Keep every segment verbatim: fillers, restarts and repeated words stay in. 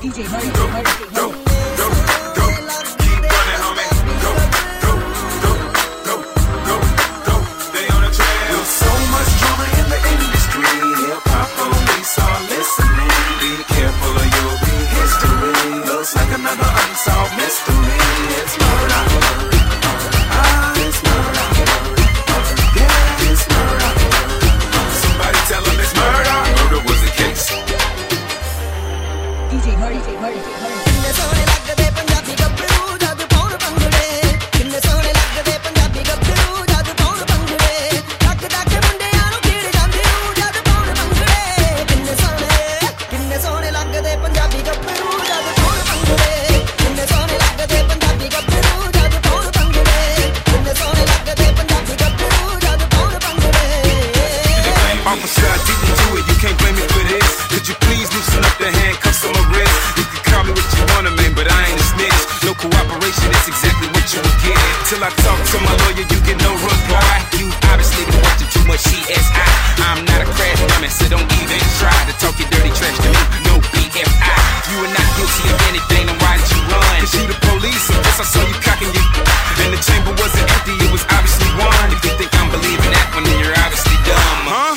D J Murray, go, Murray, go, go, go, keep running, homie. Go, go, go, go, go, go. They on the trail. There's so much drama in the industry. Hip hop police are listening. Be careful or you'll be history. Looks like another unsolved mystery. It's murder. Ah, it's murder. Yeah, it's murder. Somebody tell them it's murder. Murder was the case. D J Murray, D J Murray, D J Murray. किन्ने सोने लगदे पंजाबी गब्बरू जद पाउण पंगड़े किन्ने सोने लगदे पंजाबी गब्बरू जद पाउण पंगड़े टक टक मुंडियां नूं खीड़ जांदी रू जद पाउण पंगड़े किन्ने सोने किन्ने सोने लगदे पंजाबी गब्बरू जद पाउण पंगड़े किन्ने सोने लगदे पंजाबी गब्बरू जद पाउण पंगड़े किन्ने सोने लगदे पंजाबी गब्बरू जद पाउण पंगड़े Officer, I didn't do it, you can't blame me for this. Could you please loosen up the handcuffs on my wrist? You can call me what you wanna, man, but I ain't a snitch. No cooperation, it's exactly what you will get. Till I talk to my lawyer, you get no reply. You obviously been watching too much C S I. I'm not a crash dummy, so don't even try to talk your dirty trash to me. No B F I. You are not guilty of anything, then why did you run? Cause you the police, and guess I saw you cocking your and the chamber wasn't empty, it was obviously one. If you think I'm believing that one, then you're obviously dumb, huh?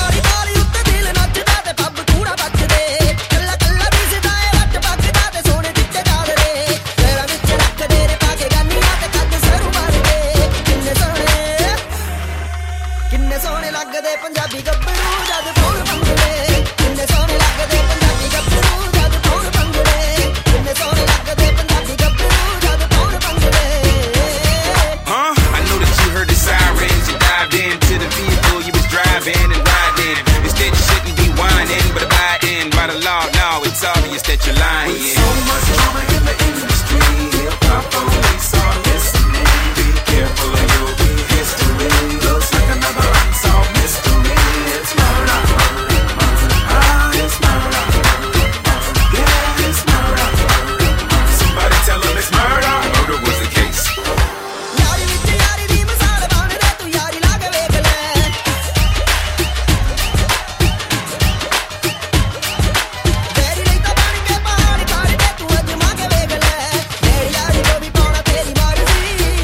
सोने लगदे पंजाबी गब्बरू जद पाउण पंगड़े किन्ने सोने लगदे पंजाबी गब्बरू जद पाउण पंगड़े किन्ने सोने लगदे पंजाबी गब्बरू जद पाउण पंगड़े Huh? I know that you heard the sirens. You dived into the vehicle you was driving and riding. Instead you shouldn't be whining, but abiding by the law. No, it's obvious that you're lying. With so much drama in the industry, hip hop police are listening. Be careful or you'll be history. Looks like another unsolved mystery. It's murder, murder, murder. Ah, it's murder, murder, murder. Yeah, it's murder, murder, murder. Somebody tell them it's murder. Murder was the case. यारी विच यारी दी मिसाल बन दे तू यारी लागे वेख ले तेरी नहीं तो बन के पहाड़ काट दे तू अजमा के वेख ले मेरी यारी को भी पाउणा तेरी मर्जी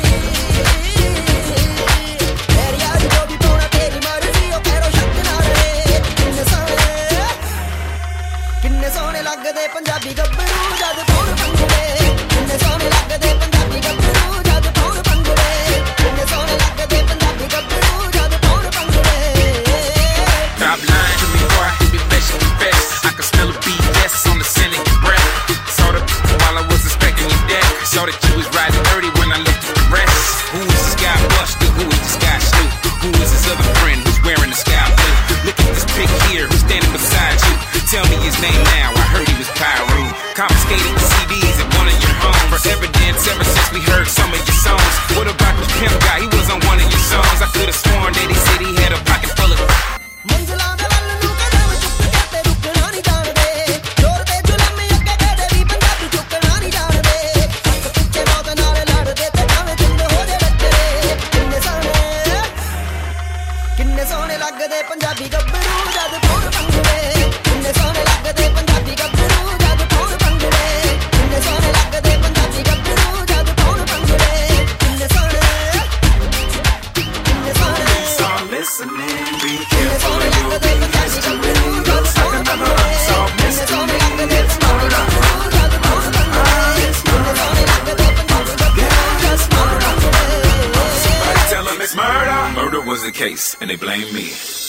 मेरी यारी को भी पाउणा तेरी मर्जी ओ फेरो शक ना रहे किन्ने सोने किन्ने सोने लगदे पंजाबी गब्बरू जद पाउण पंगड़े किन्ने सोने लगदे पंजाबी गब्बरू जद पाउण पंगड़े किन्ने सोने लगदे पंजाबी गब्बरू जद पाउण पंगड़े Stop lying to me, boy, I can be best, you best. I can smell the B S on the scent of your breath. Saw the while I was inspecting your deck. Saw that you was riding dirty when I looked at the rest. Who is this guy Buster? Who is this guy Snoop? Who is his other friend who's wearing the sky blue? Look at this pig here who's standing beside you. Tell me his name now, I heard he was Pyro. Confiscated the C Ds at one of your homes. For evidence ever since we heard some of your songs. What about this pimp guy? He was on one of your songs. I could have sworn that he said he had a pocket full of मंजिलां दे वल नूं कदम चुक के ते रुकना नहीं जाणदे जोर ते जुल्म अग्गे कदे भी पंजाबी चुकना नहीं जाणदे हक पिछे मौत नाल लड़दे ते भावें जिंद हो जे बच्चे किन्ने सोने किन्ने सोने लगदे पंजाबी गब्बरू जद पाउण पंगड़े किन्ने सोने लगदे पंजाबी गब्बरू जद पाउण पंगड़े किन्ने सोने लगदे पंजाबी गब्बरू जद पाउण पंगड़े किन्ने सोने किन्ने सोने Start listening, be careful or you'll be history. Looks like another unsolved mystery. It's murder, murder, murder. Ah, it's murder, murder, murder. Yeah, it's murder. Somebody tell them it's murder. Murder was the case, and they blame me.